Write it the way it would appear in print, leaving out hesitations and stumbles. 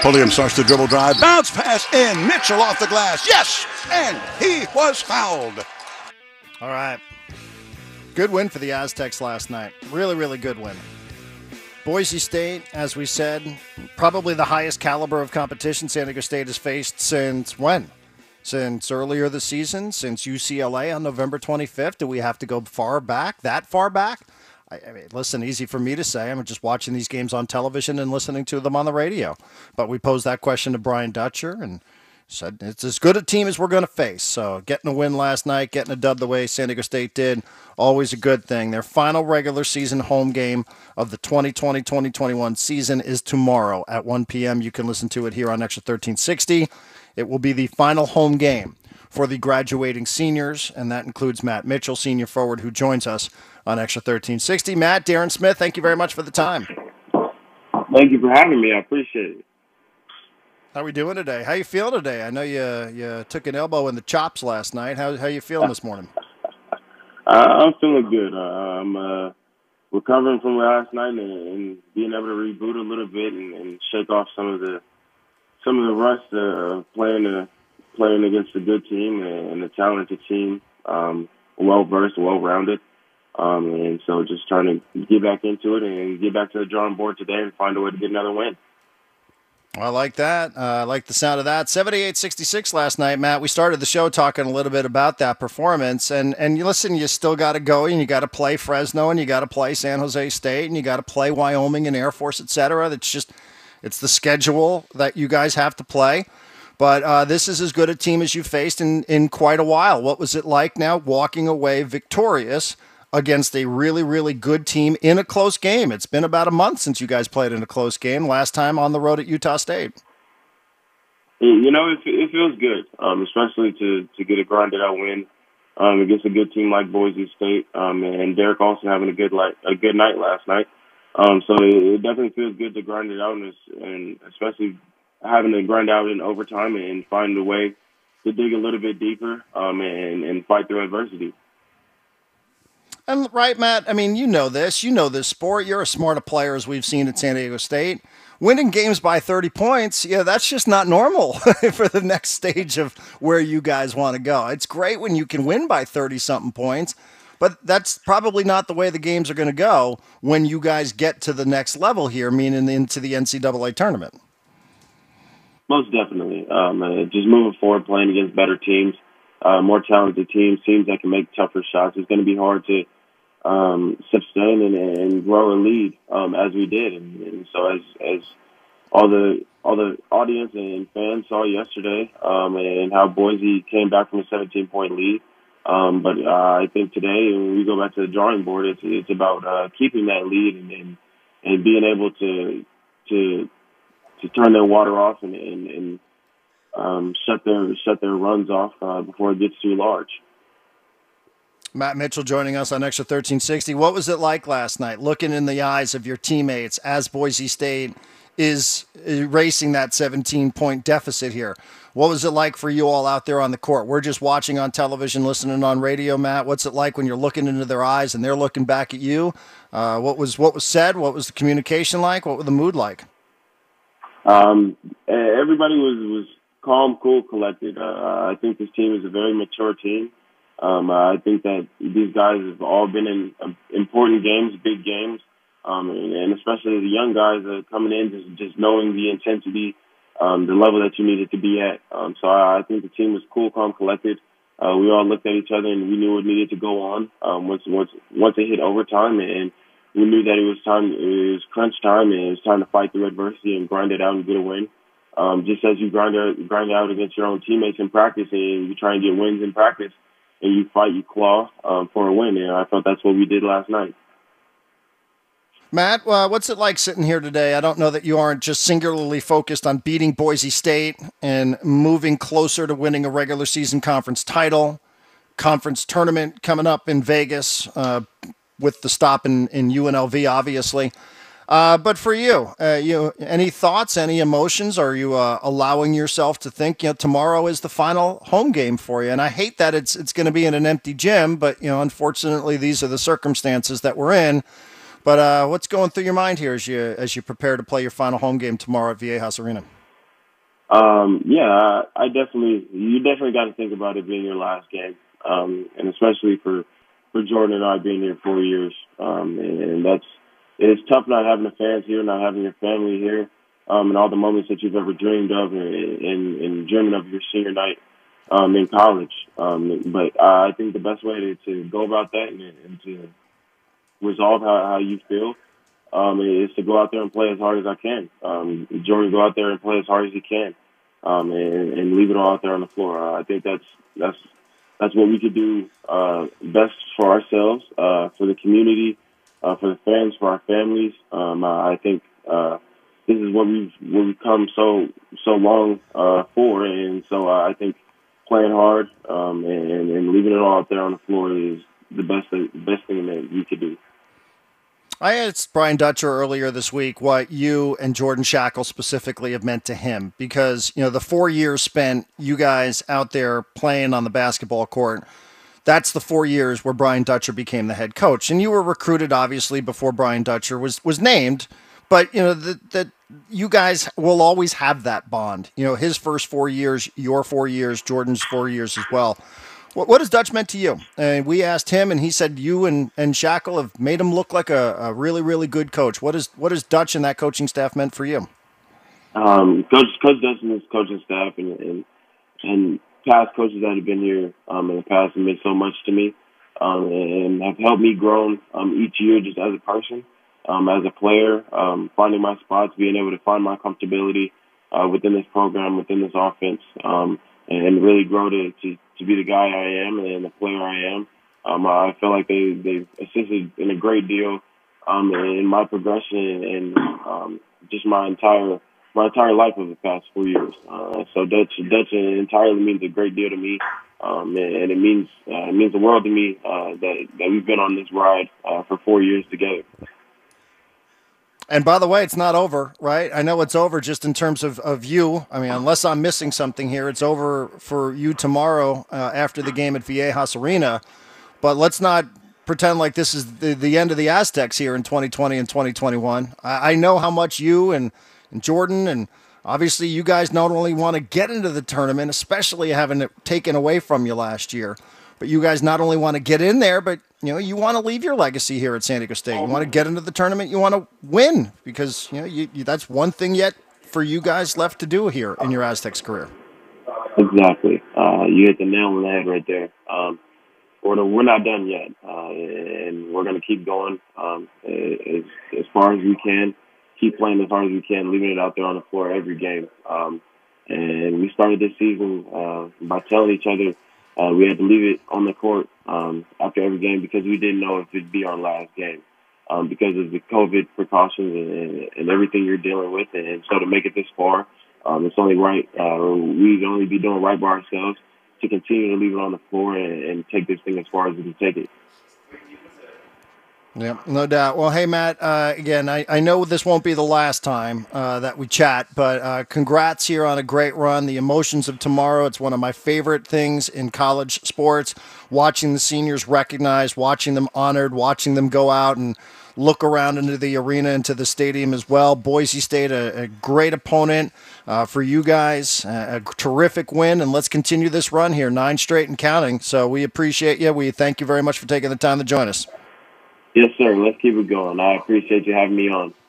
Pulliam starts to dribble drive. Bounce pass in. Mitchell off the glass. Yes! And he was fouled. All right. Good win for the Aztecs last night. Really, really good win. Boise State, as we said, probably the highest caliber of competition San Diego State has faced since when? Since earlier this season, since UCLA on November 25th. Do we have to go far back, that far back? I mean, listen, easy for me to say. I'm just watching these games on television and listening to them on the radio. But we posed that question to Brian Dutcher and said it's as good a team as we're going to face. So getting a win last night, getting a dub the way San Diego State did, always a good thing. Their final regular season home game of the 2020-2021 season is tomorrow at 1 p.m. You can listen to it here on Extra 1360. It will be the final home game for the graduating seniors, and that includes Matt Mitchell, senior forward, who joins us on Extra 1360. Matt, Darren Smith, thank you very much for the time. Thank you for having me. I appreciate it. How we doing today? How you feeling today? I know you took an elbow in the chops last night. How you feeling this morning? I'm feeling good. I'm recovering from last night and being able to reboot a little bit and shake off some of the rust of playing against a good team and a talented team, well-versed, well-rounded. And so just trying to get back into it and get back to the drawing board today and find a way to get another win. I like that. I like the sound of that. 78-66 last night, Matt. We started the show talking a little bit about that performance. And you listen, you still got to go and you got to play Fresno and you got to play San Jose State and you got to play Wyoming and Air Force, et cetera. It's the schedule that you guys have to play. But this is as good a team as you've faced in quite a while. What was it like now walking away victorious against a really, really good team in a close game? It's been about a month since you guys played in a close game, last time on the road at Utah State. You know, it feels good, especially to get a grinded-out win against a good team like Boise State, and Derek also having a good night last night. So it definitely feels good to grind it out, and especially having to grind out in overtime and find a way to dig a little bit deeper and fight through adversity. And right, Matt, I mean, you know this sport. You're as smart a player as we've seen at San Diego State. Winning games by 30 points, that's just not normal for the next stage of where you guys want to go. It's great when you can win by 30-something points, but that's probably not the way the games are going to go when you guys get to the next level here, meaning into the NCAA tournament. Most definitely. Just moving forward, playing against better teams, more talented teams that can make tougher shots. It's going to be hard to sustain and grow a lead as we did. And so as all the audience and fans saw yesterday and how Boise came back from a 17-point lead. But I think today, when we go back to the drawing board, it's about keeping that lead and being able to turn their water off and shut their runs off before it gets too large. Matt Mitchell joining us on Extra 1360. What was it like last night, looking in the eyes of your teammates as Boise State is erasing that 17-point deficit here? What was it like for you all out there on the court? We're just watching on television, listening on radio, Matt. What's it like when you're looking into their eyes and they're looking back at you? What was said? What was the communication like? What was the mood like? Everybody was calm, cool, collected. I think this team is a very mature team. I think that these guys have all been in important games, big games, and especially the young guys that are coming in, just knowing the intensity, the level that you needed to be at. So I think the team was cool, calm, collected. We all looked at each other and we knew what needed to go on once it hit overtime, and we knew that it was crunch time, and it was time to fight through adversity and grind it out and get a win. Just as you grind out against your own teammates in practice, and you try and get wins in practice, and you fight, you claw for a win. And I thought that's what we did last night. Matt, what's it like sitting here today? I don't know that you aren't just singularly focused on beating Boise State and moving closer to winning a regular season conference title, conference tournament coming up in Vegas with the stop in UNLV, obviously. But for you, any thoughts, any emotions? Are you allowing yourself to think, tomorrow is the final home game for you? And I hate that it's going to be in an empty gym, but unfortunately, these are the circumstances that we're in. But what's going through your mind here as you prepare to play your final home game tomorrow at Viejas Arena? Yeah, you definitely got to think about it being your last game, and especially for Jordan and I being here 4 years, and it's tough not having the fans here, not having your family here, and all the moments that you've ever dreamed of, and dreaming of your senior night, in college. But I think the best way to go about that and to resolve how you feel, is to go out there and play as hard as I can. Jordan, go out there and play as hard as he can, and leave it all out there on the floor. I think that's what we could do best for ourselves, for the community, for the fans, for our families. I think this is what we've come so long for, and so I think playing hard, and leaving it all out there on the floor is the best thing that we could do. I asked Brian Dutcher earlier this week what you and Jordan Schakel specifically have meant to him, because, the 4 years spent you guys out there playing on the basketball court, that's the 4 years where Brian Dutcher became the head coach. And you were recruited, obviously, before Brian Dutcher was named, but, that you guys will always have that bond. His first 4 years, your 4 years, Jordan's 4 years as well. What has Dutch meant to you? We asked him, and he said you and Schakel have made him look like a really, really good coach. What has Dutch and that coaching staff meant for you? Coach Dutch and his coaching staff and past coaches that have been here in the past have meant so much to me, and have helped me grow each year just as a person, as a player, finding my spots, being able to find my comfortability within this program, within this offense, and really grow to be the guy I am and the player I am. I feel like they've assisted in a great deal in my progression and just my entire life over the past 4 years. So Dutch entirely means a great deal to me, and it means the world to me that we've been on this ride for 4 years together. And by the way, it's not over, right? I know it's over just in terms of you. I mean, unless I'm missing something here, it's over for you tomorrow after the game at Viejas Arena. But let's not pretend like this is the end of the Aztecs here in 2020 and 2021. I know how much you and Jordan, and obviously you guys not only want to get into the tournament, especially having it taken away from you last year, but you guys not only want to get in there, but you want to leave your legacy here at San Diego State. You want to get into the tournament. You want to win, because that's one thing yet for you guys left to do here in your Aztecs career. Exactly. You hit the nail on the head right there. We're not done yet, and we're going to keep going as far as we can. Keep playing as hard as we can, leaving it out there on the floor every game. And we started this season by telling each other we had to leave it on the court after every game, because we didn't know if it'd be our last game because of the COVID precautions and everything you're dealing with. And so to make it this far, it's only right. We'd only be doing right by ourselves to continue to leave it on the floor and take this thing as far as we can take it. Yeah, no doubt. Well, hey, Matt, again, I know this won't be the last time that we chat, but congrats here on a great run. The emotions of tomorrow, it's one of my favorite things in college sports, watching the seniors recognized, watching them honored, watching them go out and look around into the arena, into the stadium as well. Boise State, a great opponent for you guys, a terrific win, and let's continue this run here, 9 straight and counting. So we appreciate you. We thank you very much for taking the time to join us. Yes, sir. Let's keep it going. I appreciate you having me on.